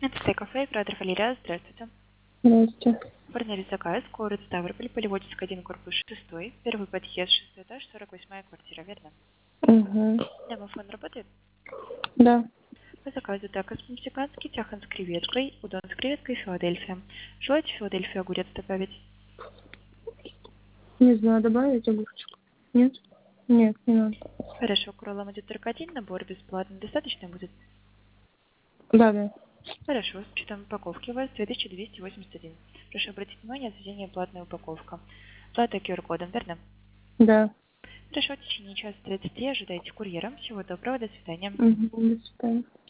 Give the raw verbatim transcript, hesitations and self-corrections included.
Это кафе, оператор Валерия, здравствуйте. Здравствуйте. Оформили заказ, город Ставрополь, Полеводческий один, корпус шестой, первый подъезд, шестой этаж, сорок восьмая квартира, верно? Угу. Домофон работает? Да. По заказу так, мексиканский тяхан с креветкой, удон с креветкой, Филадельфия. Желаете Филадельфию огурец добавить? Не знаю, добавить огурчик? Нет? Нет, не надо. Хорошо, к роллам идет только один набор бесплатно, достаточно будет? Да, да. Хорошо, с учетом упаковки у вас две тысячи двести восемьдесят один. Прошу обратить внимание, заведение платная упаковка. Плата ку ар кодом, верно? Да. Хорошо, в течение часа тридцати ожидайте курьера. Всего доброго, до свидания. Угу. До свидания.